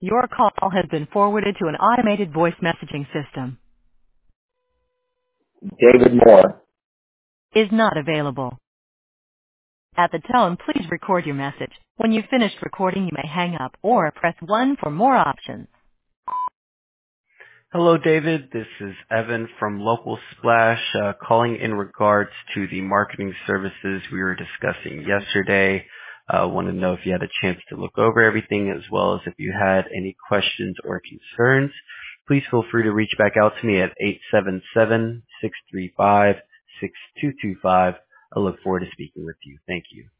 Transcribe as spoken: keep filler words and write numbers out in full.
Your call has been forwarded to an automated voice messaging system. David Moore. Is not available. At the tone, please record your message. When you've finished recording, you may hang up or press one for more options. Hello, David. This is Evan from Local Splash, uh, calling in regards to the marketing services we were discussing yesterday. I uh, want to know if you had a chance to look over everything, as well as if you had any questions or concerns. Please feel free to reach back out to me at eight seven seven, six three five, six two two five. I look forward to speaking with you. Thank you.